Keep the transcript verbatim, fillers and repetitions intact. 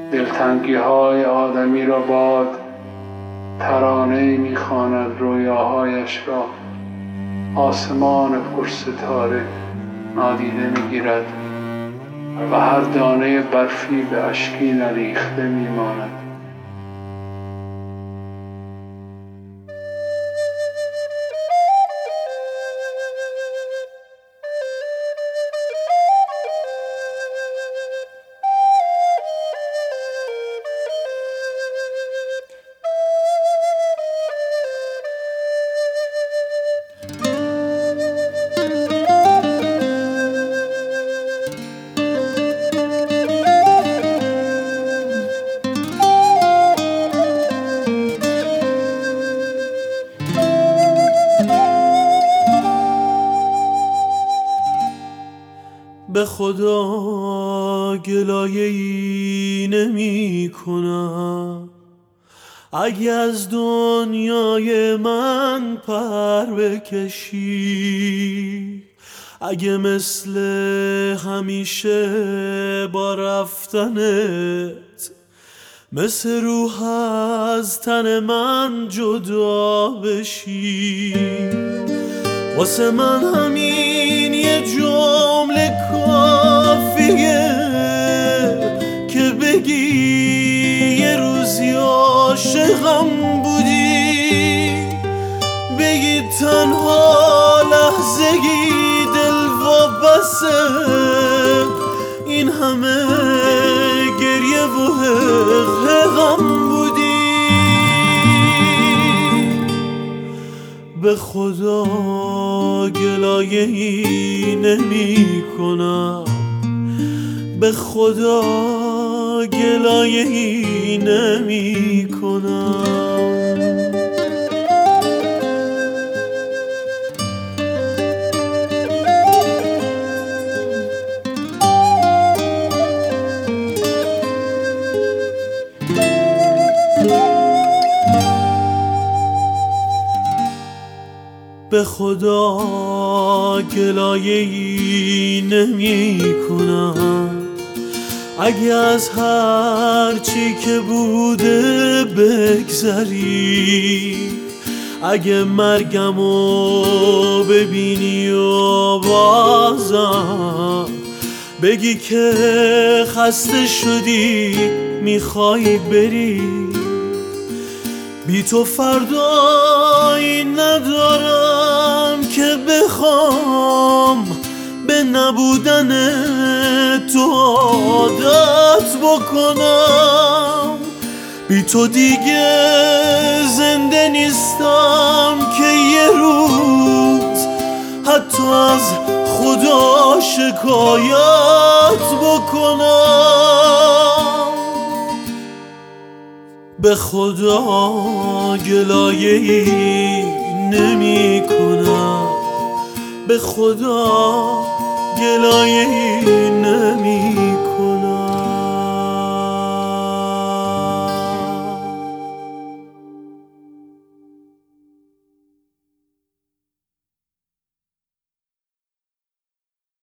دلتنگی های آدمی را باد ترانه میخواند، رویاهایش را آسمان پرستاره نادیده میگیرد و هر دانه برفی به اشکی نریخته میماند. به خدا گلایه‌ای نمی کنم اگه از دنیای من پر بکشی، اگه مثل همیشه با رفتنت مثل روح از تن من جدا بشی. واسه من همین یه جمله کافیه که بگی یه روزی عاشقم بودی، بگی تنها لحظه‌ای دل وابسته این همه گریه و حقم بودی. به خدا گلایه‌ای نمی کنم، به خدا گلایه‌ای نمی کنم. به خدا گلایه‌ای نمی کنم اگه از هر چی که بوده بگذری، اگه مرگمو ببینی و بازم بگی که خسته شدی میخوای بری. بی تو فردایی ندارم که بخوام به نبودن تو عادت بکنم. بی تو دیگه زنده نیستم که یه روز حتی از خدا شکایت بکنم. به خدا گلایه‌ای نمی کنم، به خدا گلایه‌ای